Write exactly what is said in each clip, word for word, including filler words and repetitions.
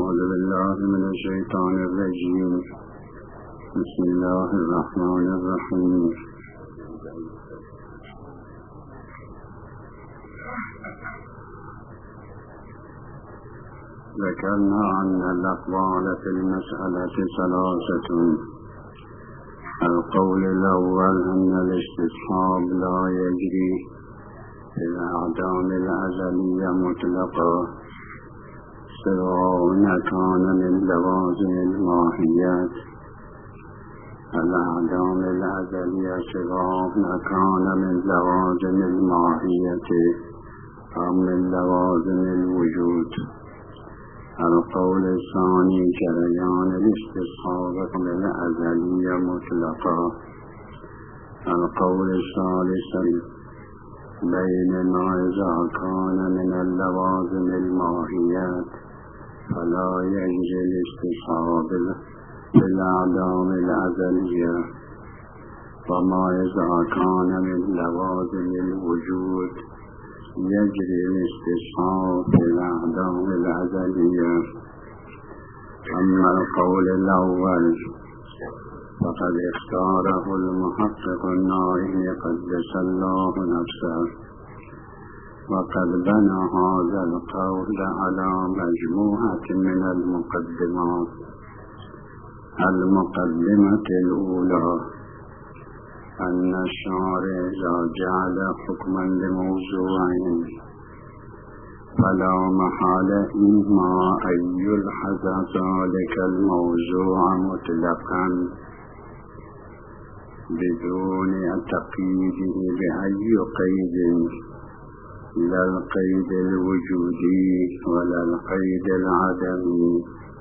أعوذ بالله من الشيطان الرجيم. بسم الله الرحمن الرحيم. ذكرنا أن الأقوال في المسألة ثلاثة. القول الأول أن الاستصحاب لا يجري في الأعدام الأزلية مطلقا، سواء كان من لوازم الماهيات. الأعدام الأزلية سواء كان من لوازم الماهية أو من لوازم الوجود. القول الثاني جريان الاستصحاب الأزلية مطلقا. القول الثالث بينما إذا كان من اللوازم الماهيات فلا يجري الاستصحاب بالأعدام الأزلية، وما إذا كان من لوازم الوجود يجري الاستصحاب بالأعدام الأزلية. أما القول الأول فقد اختاره المحقق النائي قدس الله نفسه، وقد بنى هذا القول على مجموعة من المقدمات. المقدمة الأولى أن الشارع إذا جعل حكما لموضوعين فلا محالة إما أن يلحظ ذلك الموضوع مطلقا بدون تقييده بأي قيد، لا القيد الوجودي ولا القيد العدمي،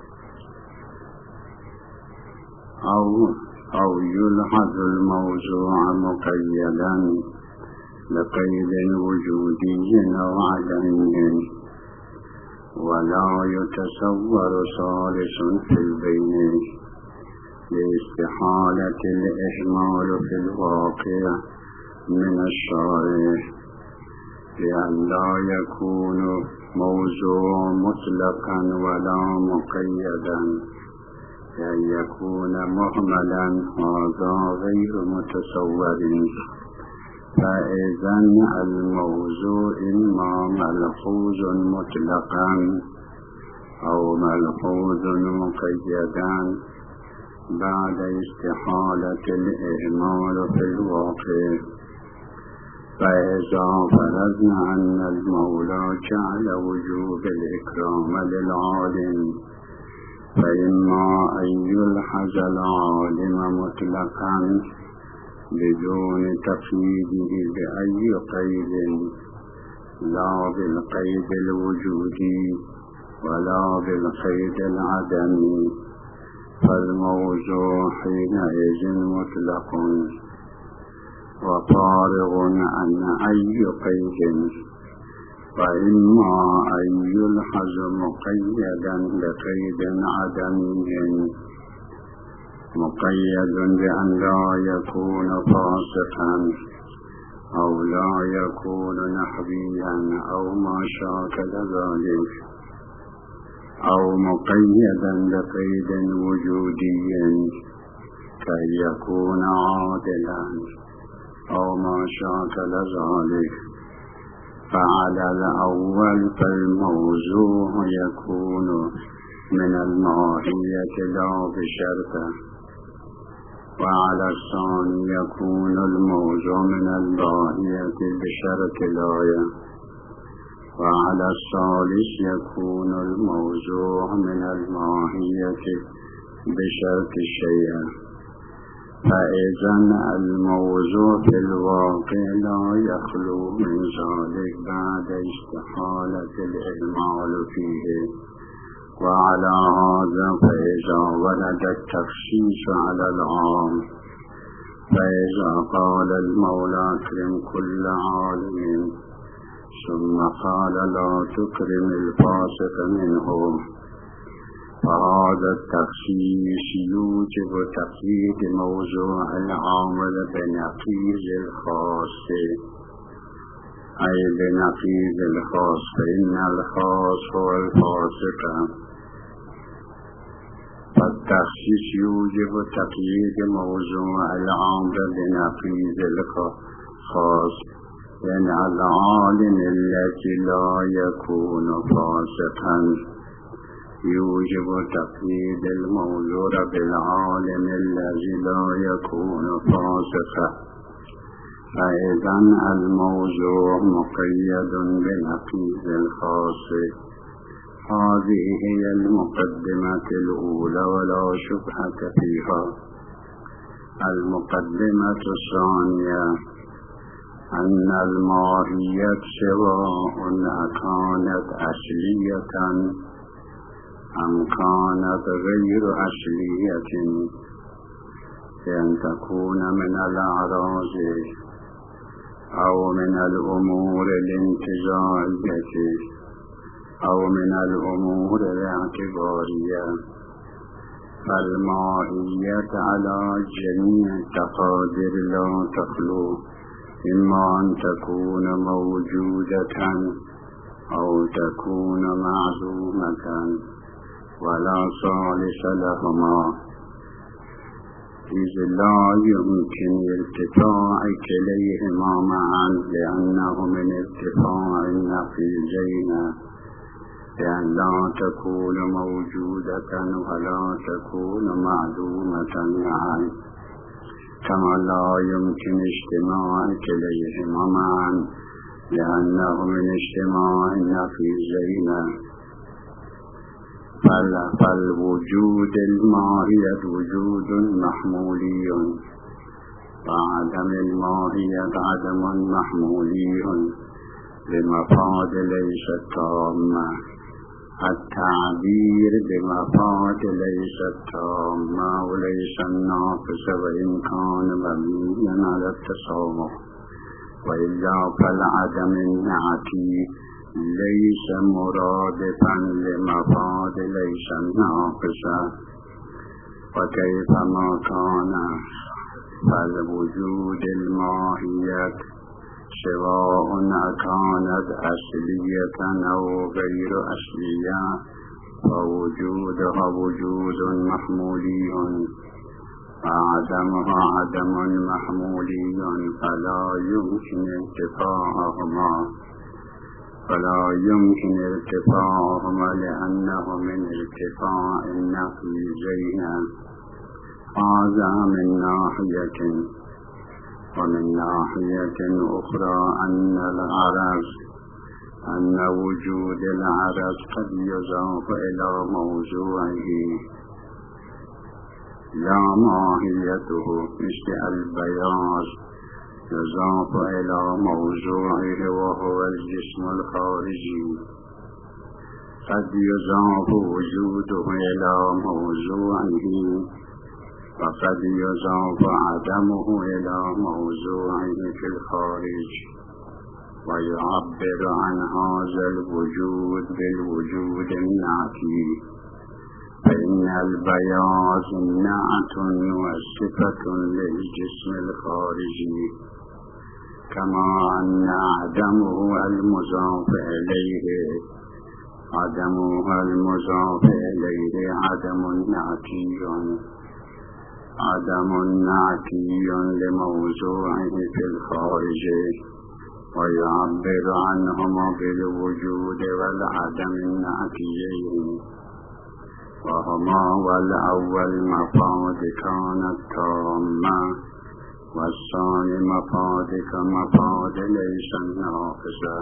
أو أو يلحظ الموضوع مقيدا بقيد وجودي أو عدمي، ولا يتصور ثالث في البين لاستحالة الإهمال في الواقع من الشارع، لأن لا يكون موضوع مطلقا ولا مقيدا، لأن يكون مهملا هذا غير متصور. فإذا الموضوع إما ملحوظ مطلقا أو ملحوظ مقيدا بعد استحالة الإهمال في الواقع. فإذا فرضنا أن المولى جعل وجوب الإكرام للعالم فإما أن يلحظ العالم مطلقا بدون تقييده بأي قيد، لا بالقيد الوجودي ولا بالقيد العدمي، فالموضوع حينئذ مطلق وفارغ عن أي قيد. فإما أن يلحظ مقيدا بقيد عدمي مقيد بأن لا يكون فاسقا أو لا يكون نحويا أو ما شاكل ذلك، أو مقيدا بقيد وجودي كي يكون عادلا أو ما شاكل ذلك. فعلى الأول فالموضوع يكون من الماهية لا بشرطه، وعلى الثاني يكون الموضوع من الماهية بشرط الآية، وعلى الثالث يكون الموضوع من الماهية بشرط الشيء. فإذا الموضوع في الواقع لا يخلو من ذلك بعد استحالة الإهمال فيه. وعلى هذا فإذا ورد التخصيص على العام، فإذا قال المولى اكرم كل عالم ثم قال لا تكرم الفاسق منهم، فهذا التخصيص يوجب تقييد موضوع العامل بنقيض الخاص، أي بنقيض الخاص، فإن الخاص هو الفاسق التخصيص يوجب تقييد موضوع الأمر بنقيض الخاص، لأن العالم الذي لا يكون فاسقا يوجب تقييد الموضوع بالعالم الذي لا يكون فاسقا، فإذا الموضوع مقيد بنقيض الخاص. هذه هي المقدمة الأولى ولا شبهة فيها. المقدمة الثانية أن الماهية سواء كانت أصلية أم كانت غير أصلية، بأن تكون من الأعراض أو من الأمور الانتزاعية أو من الأمور الاعتبارية، فالماهية على جميع التقادير لا تخلو إما أن تكون موجودة أو تكون معدومة ولا ثالث لهما، إذ لا يمكن ارتفاع كليهما معا، لأنه من ارتفاع النقيضين، بأن لا تكون موجودة ولا تكون معدومة معا، كما لا يمكن اجتماع كليهما معا، لأنه من اجتماع النقيضين. فالوجود الماهية وجود محمولي، وعدم الماهية عدم محمولي بمفاد ليست تامة. التعبير بمفاد ليست تامة وليس الناقص وإن كان مبنيا على التسامح، وإلا فالعدم النعتي ليس مرادفا لمفاد ليس الناقصة، وكيفما كان فالوجود الماهية سواء كانت أصلية أو غير أصلية فوجودها وجود محمولي، وعدمها عدم محمولي، فلا يمكن ارتفاعهما فلا يمكن ارتفاعهما لأنه من ارتفاع النقيضين. هذا من ناحية. ومن ناحية أخرى أن العرض أن وجود العرض قد يضاف إلى موضوعه لا ماهيته، مثل البياض يضاف إلى موضوعه وهو الجسم الخارجي، قد يضاف وجوده إلى موضوعه، وقد يضاف عدمه إلى موضوعه في الخارج، ويعبر عن هذا الوجود بالوجود النعتي، فإن البياض نعت وصفة للجسم الخارجي، كما أن عدمه المضاف إليه عدمه المضاف إليه عدم نعتي عدم نعتي لموضوعه في الخارج، ويعبر عنهما بالوجود والعدم النعتيين، وهما والأول مفاد كانت تامة، والثاني مفاد كمفاد ليس الناقصة.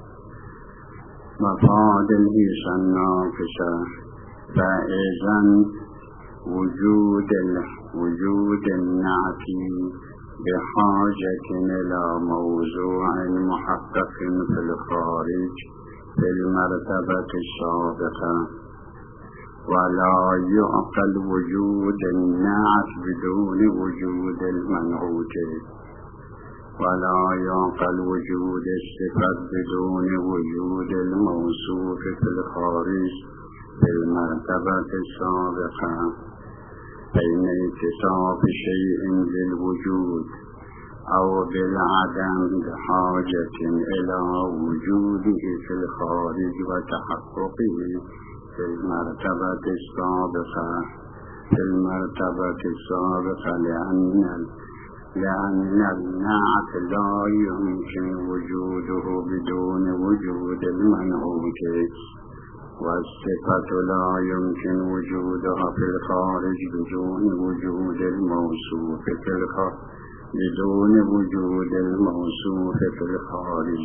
مفاد ليس الناقصة، فإذا وجود وجود النعتي بحاجة إلى موضوع محقق في الخارج في المرتبة السابقة، ولا يعقل وجود النعت بدون وجود المنعوت، ولا يعقل وجود الصفة بدون وجود الموصوف في الخارج في المرتبة السابقة. بين اتصاف شيء بالوجود أو بالعدم بحاجة إلى وجوده في الخارج وتحققه في المرتبة السابقة، في المرتبة السابقة لأن لأن النعت لا يمكن وجوده بدون وجود المنعوت، والصفة لا يمكن وجودها في الخارج بدون وجود الموصوف في الخارج بدون وجود الموصوف في الخارج.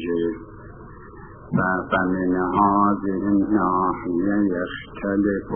فمن هذه الناحية يختلف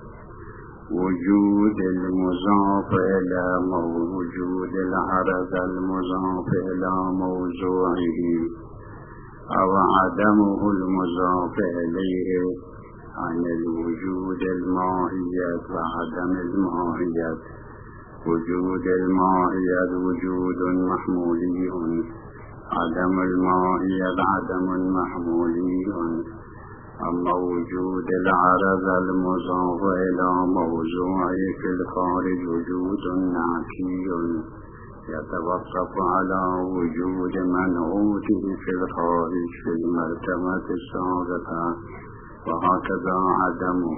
وجود المضاف إلى وجود العرض المضاف إلى موضوعه أو عدمه المضاف إليه عن الوجود الماهية وعدم الماهية. وجود الماهية وجود محمولي، عدم الماهية عدم محمولي. أما وجود العرض المضاف إلى موضوعه في الخارج وجود نعتي يتوقف على وجود منعوته في الخارج في المرتبة السابقة، وهكذا عدمه.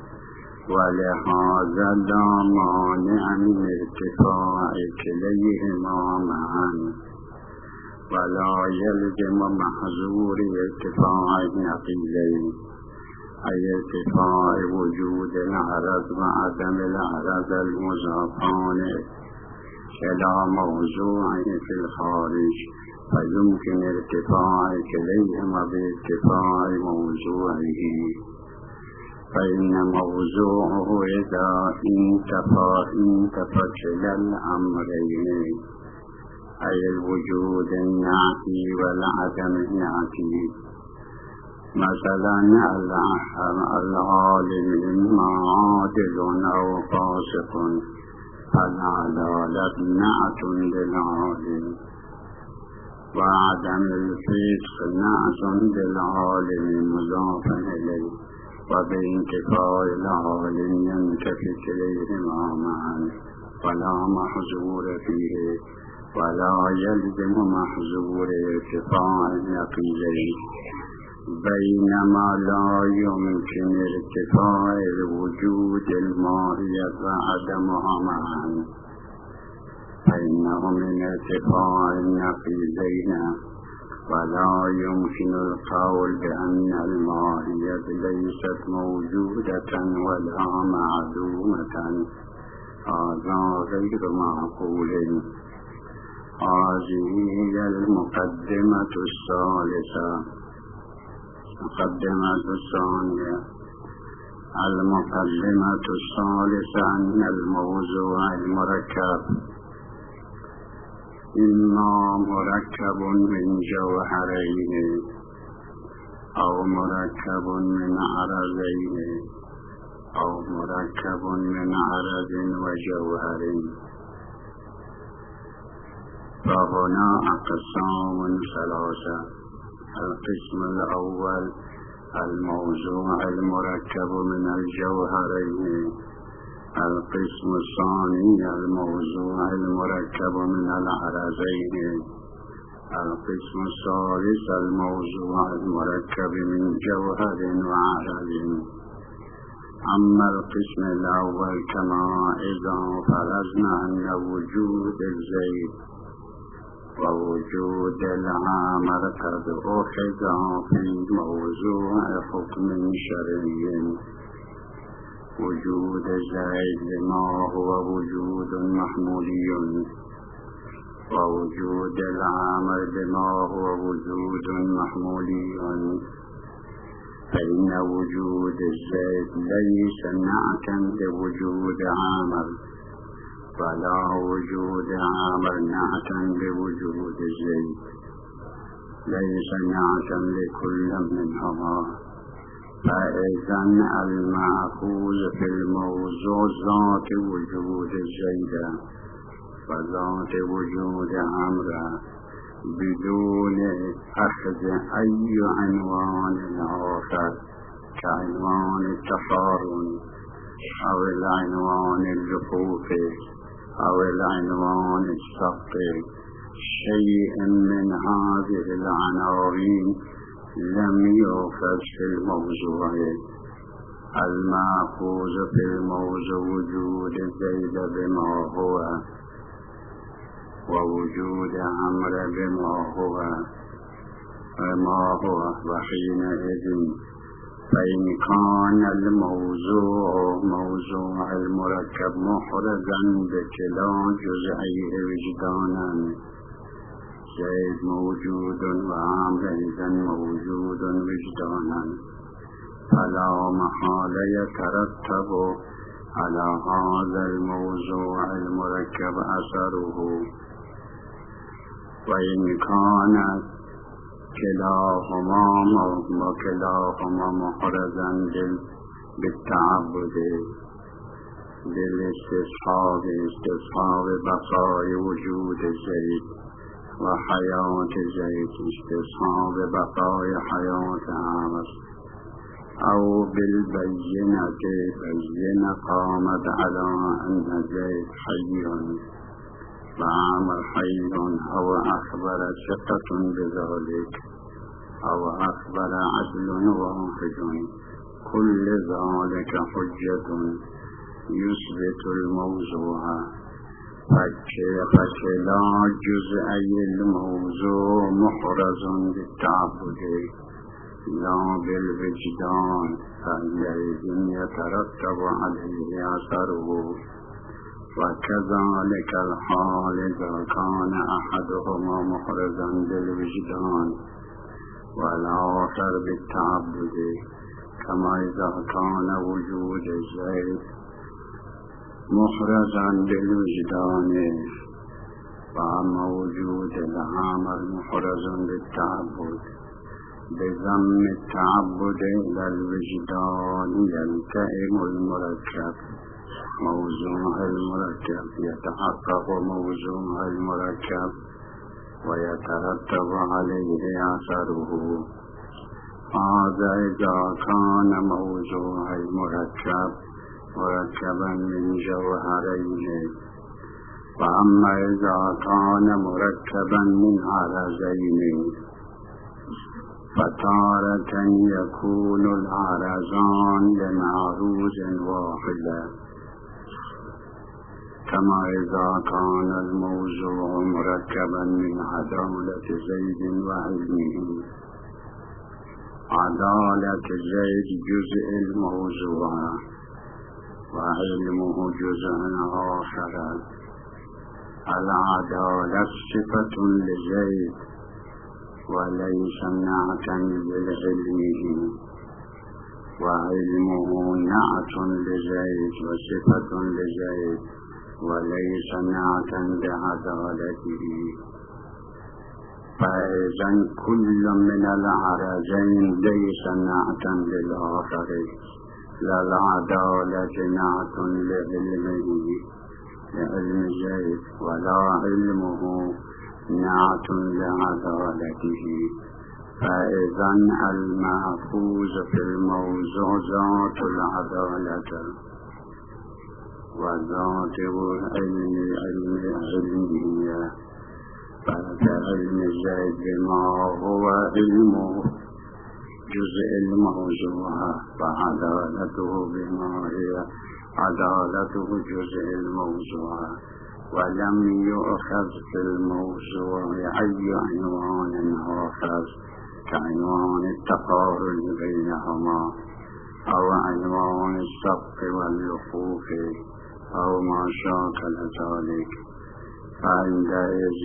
ولهذا لا مانع من ارتفاع كليهما معا، ولا يلزم محظور ارتفاع النقيضين، أي ارتفاع وجود العرض وعدم العرض المضافان إلى موضوعه في الخارج، فيمكن ارتفاع كليهما بارتفاع موضوعه. فإن موضوعه إذا انتفى انتفى كلا الأمرين، أي الوجود النعتي والعدم النعتي. مثلا العالم إما عادل أو فاسق، فالعدالة نعت للعالم، وعدم الفسق نعت للعالم مضاف إليه، وبانتفاء العالم ينتفي كليهما معا ولا محظور فيه، ولا يلزم محظور ارتفاع النقيضين. بينما لا يمكن ارتفاع الوجود الماهية وعدمها معا، فإنه من ارتفاع النقيضين، ولا يمكن القول بأن الماهية ليست موجودة ولا معدومة، هذا غير معقول. هذه هي المقدمة الثالثة. المقدمة الثانية المقدمة الثالثة أن الموضوع المركب إما مركب من جوهرين أو مركب من عرضين أو مركب من عرض وجوهر. فهنا أقسام ثلاثة. القسم الأول الموضوع المركب من الجوهرين. القسم الثاني الموضوع المركب من العرضين. القسم الثالث الموضوع المركب من جوهر وعرض. أما القسم الأول كما إذا فرضنا أن وجود الزيت ووجود العامر قد أخذ في موضوع حكم شرعي، وجود زيد ما هو وجود محمولي، ووجود العامر بما هو وجود محمولي، فإن وجود الزيد ليس نعتا لوجود عامر، ولا وجود عامر نعتا لوجود الزيد، ليس نعتا لكل منهما. فإذا المأخوذ في الموضوع ذات وجود الزيد وذات وجود عامر بدون أخذ أي عنوان آخر كعنوان التقارن أو العنوان اللفوفي أو العنوان السقي، شيء من هذه العناوين لم يؤخذ في الموضوع. المأخوذ في الموضوع وجود زيد بما هو ووجود عمر بما هو وما هو وحينئذ فإن كان الموضوع موضوع المركب محرزا بكلا جزئيه وجدانا زيد موجود وعمر إذن موجود وجدانا فلا محال يترتب على هذا الموضوع المركب أثره. وإن كان كلاهما وكلاهما محرزا بالتعبد بالاستصحاب استصحاب بقاء وجود زيد وحياة زيد استصحاب بقاء حياة عمر أو بالبينة بينة قامت على أن زيد حي وعمر حي أو أخبر ثقة بذلك أو أخبر عدل واحد كل ذلك حجة يثبت الموضوع. فكلا جزئي الموضوع محرز بالتعبد لا بالوجدان فإنئذ يترتب عليه أثره. وكذلك الحال إذا كان أحدهما محرزا بالوجدان والآخر بالتعبد كما إذا كان وجود زيد محرزا بالوجدان وأما وجود العامر محرز بالتعبد بضم التعبد إلى الوجدان يلتئم المركب موضوع المركب يتحقق موضوع المركب ويترتب عليه أثره. هذا إذا كان موضوع المركب مركبا من جوهرين. وأما إذا كان مركبا من عرزين فتارة يكون العرزان لمعروز واحدة كما إذا كان الموضوع مركبا من عدالة زيد وعلمه. عدالة زيد جزء الموضوع وعلمه جزء آخر. العدالة صفة لزيد وليس نعتا لعلمه وعلمه نعت لزيد وصفة لزيد وليس نعتا بعدالته. فإذن كل من العرزين ليس نعتا للآخر لا العدالة نعت لعلمه لعلم زيد ولا علمه نعت لعدالته. فإذن المحفوظ في الموضوع ذات العدالة وذات علم علم علمه فكعلم زيد بما هو علمه جزء الموضوع وعدالته بما هي عدالته جزء الموضوع. ولم يؤخذ في الموضوع أي عنوان آخر كعنوان التقارن بينهما أو عنوان السبق واللفوف أو ما شاكل ذلك. فعندئذ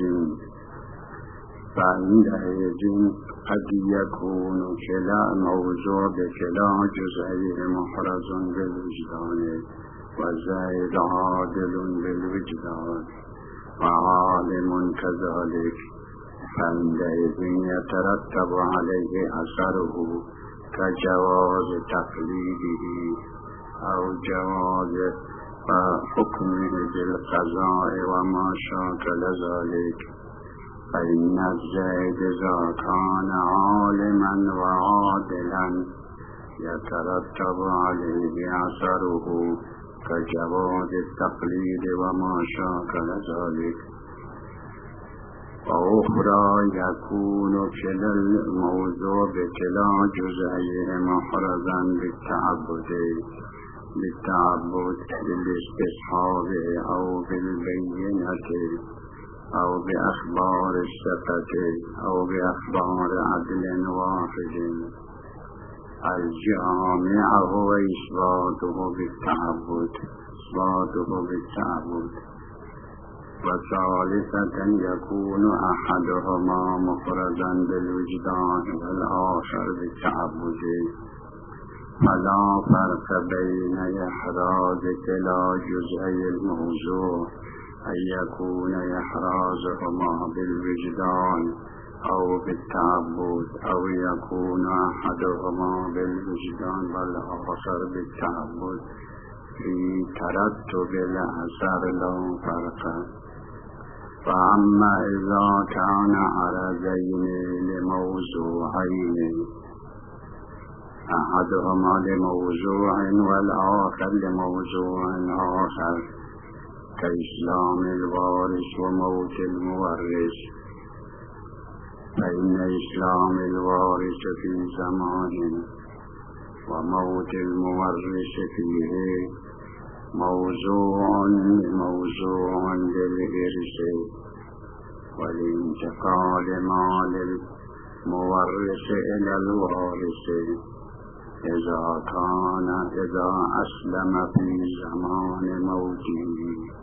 فعندئذ قد يكون كلا موضوع بكلا جزئيه محرز بالوجدان وزيد عادل بالوجدان وعالم كذلك. فعندئذ يترتب عليه أثره كجواز تقليده أو جواز حكمه بالقضاء وما شاكل ذلك. فإن الزيد إذا كان عالما وعادلا يترتب عليه أثره كجواز التقليد وما شاكل ذلك. وأخرى يكون كلا الموضوع بكلا جزئيه محرزا بالتعبد بالتعبد بالاستصحاب أو بالبينة أو بأخبار الثقة أو بأخبار عدل واحد. الجامع هو إثباته بالتعبد إثباته بالتعبد. وثالثة يكون أحدهما مفردا بالوجدان والآخر بالتعبد. فلا فرق بين إحراز كلا جزئي الموضوع أن يكون إحرازهما بالوجدان أو بالتعبد أو يكون أحدهما بالوجدان والآخر بالتعبد. في ترتب الأثر لا فرق. فأما إذا كان عرضين لموضوعين أحدهما لموضوع والآخر لموضوع آخر كإسلام الوارث وموت المورث، فإن إسلام الوارث في زمان وموت المورث فيه موضوع موضوع للإرث والانتقال مال المورث إلى الوارث إذا كان إذا أسلم في زمان موته.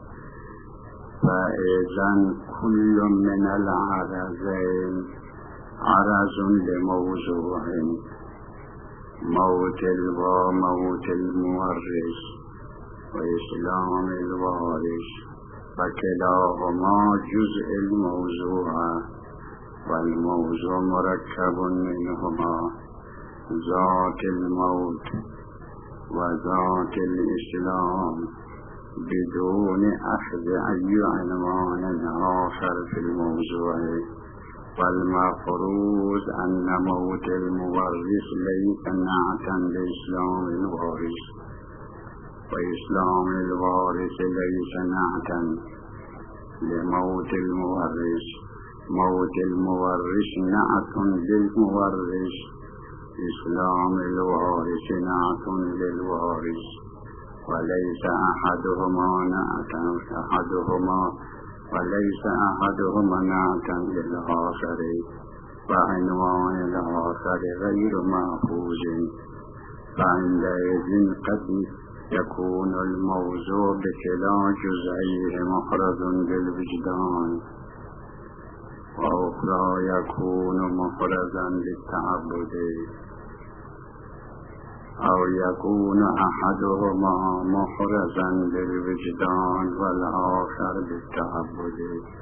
فإذن كل من العرضين عرض لموضوع موت وموت المورث وإسلام الوارث، فكلاهما جزء الموضوع والموضوع مركب منهما ذات الموت وذات الإسلام بدون أخذ أي عنوان آخر في الموضوع. والمفروض أن موت المورث ليس نعتا لإسلام الوارث وإسلام الوارث ليس نعتا لموت المورث. موت المورث نعت للمورث، إسلام الوارث نعت للوارث، وليس أحدهما نعتا أحدهما وليس أحدهما نعتا للآخر، فعنوان الآخر غير محفوظ. فعندئذ قد يكون الموضوع بكلا جزئيه محرز بالوجدان، وأخرى يكون مفرزا بالتعبد، أو يكون أحدهما محرزا بالوجدان والآخر بالتعبد.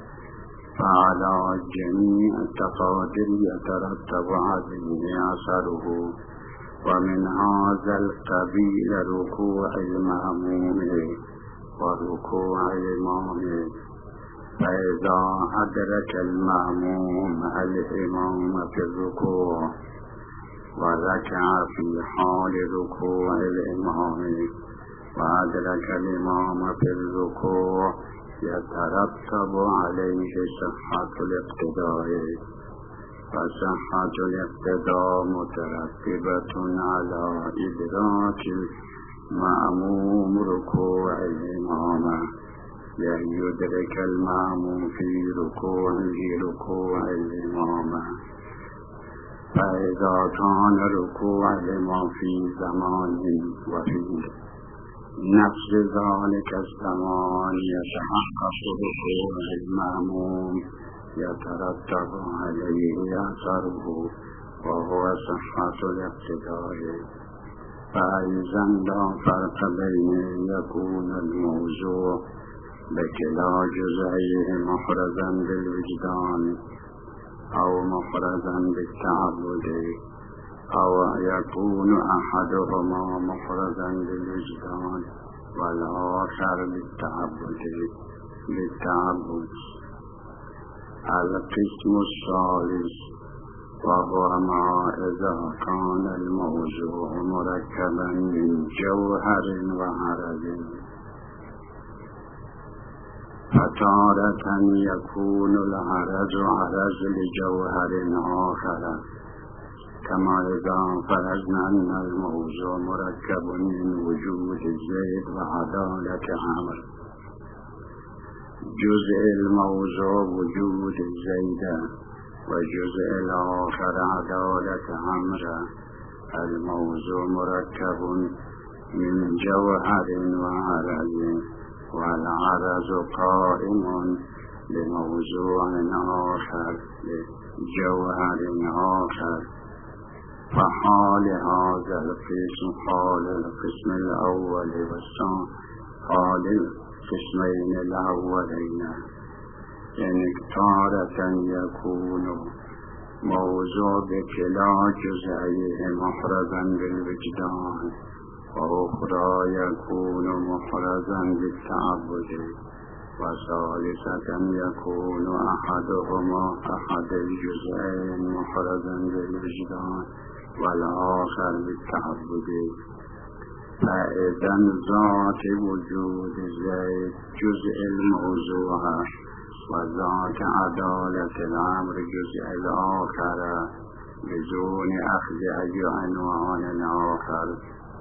فعلى جميع التقادير يترتب عليه أثره. ومن هذا القبيل ركوع المأموم وركوع الإمام. فإذا أدرك المأموم الإمام في الركوع وركع في حال ركوع الإمام وأدرك الإمام في الركوع يترتب عليه صحة الاقتداء. فصحة الاقتداء مترتبة على إدراك المأموم ركوع الإمام، يعني يدرك المأموم في ركوعه ركوع الإمام. فإذا كان ركوع الإمام في زمان وفي نفس ذلك الزمان يتحقق ركوع المأموم يترتب عليه أثره وهو صحة الاقتداء. فإذا لا فرق بين يكون الموضوع بكلا جزئيه محرزا بالوجدان أو مفرزا بالتعبد، أو يكون أحدهما مفرزا بالوجدان والآخر بالتعبد بالتعبد. القسم الثالث وهو ما إذا كان الموضوع مركبا من جوهر وعرض. فتارة يكون العرض عرض لجوهر آخر كما إذا فرضنا أن الموضوع مركب من وجود الزيد وعدالة عمر جزء الموضوع وجود الزيد وجزء الآخر عدالة عمر الموضوع مركب من جوهر وعرض والعرض قائم لموضوع آخر لجوهر آخر فحال هذا القسم حال القسم الأول والثاني حال القسمين الأولين يعني تارة يكون موضوع بكلا جزئيه محرزا بالوجدان وأخرى يكون محرزا بالتعبد وثالثة يكون أحدهما أحد الجزئين محرزا بالوجدان والآخر بالتعبد فإذا ذات وجود زيد جزء الموضوع وذات عدالة الأمر جزء الآخر بدون أخذ أي عنوان آخر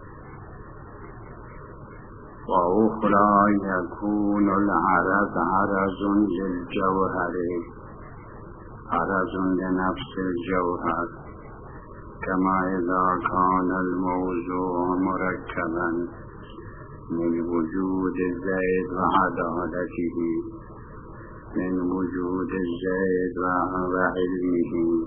وأخرى يكون العرض عرض للجوهر عرض لنفس الجوهر كما إذا كان الموضوع مركبا من وجود الزيد وعدالته من وجود الزيد وعلمه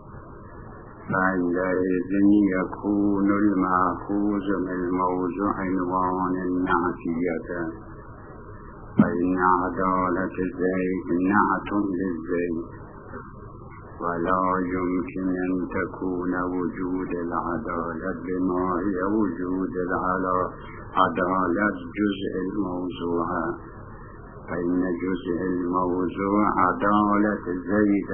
فعندئذ يكون المأخوذ من الموضوع عنوان النعتية فإن عدالة الزيد نعت للزيد ولا يمكن أن تكون وجود العدالة بما هي وجود العدالة جزء الموضوع فإن جزء الموضوع عدالة زيد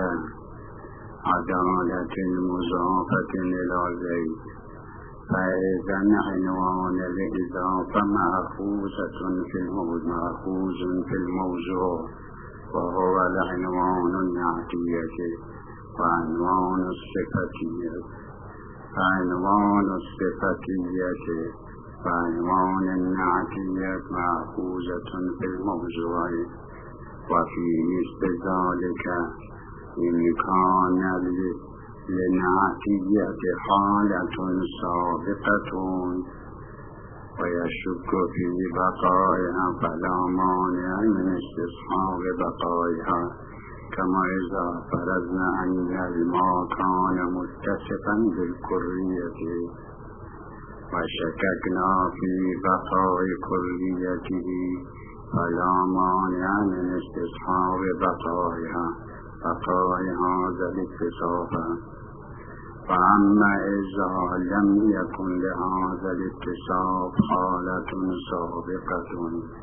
عدالة مضافة إلى زيد فإذا عنوان الإضافة مأخوذة في الموضوع مأخوذ في الموضوع وهو العنوان النعتية وعنوان الصفتية فعنوان الصفتية وعنوان النعتية مأخوذة في الموضوع وفي مثل ذلك إن كان للنعتية حالة سابقة ويشك في بقائها فلا مانع من استصحاب بقائها كما إذا فرضنا أن الماء كان متصفا بالكلية وشككنا في بقاء كليته فلا مانع من استصحاب بقائها بقاء هذا الاتصاف فأما إذا لم يكن لهذا الاتصاف حالة سابقة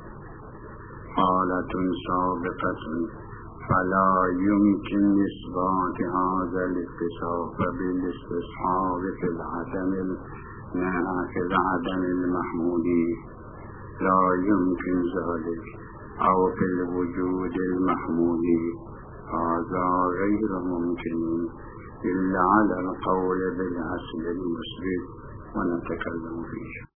حالة سابقة فلا يمكن إثبات هذا الاتصاف بالاستصحاب في العدم في العدم المحمودي لا يمكن ذلك أو في الوجود المحمودي هذا غير ممكن إلا على القول بالأصل المثبت ونتكلم فيه.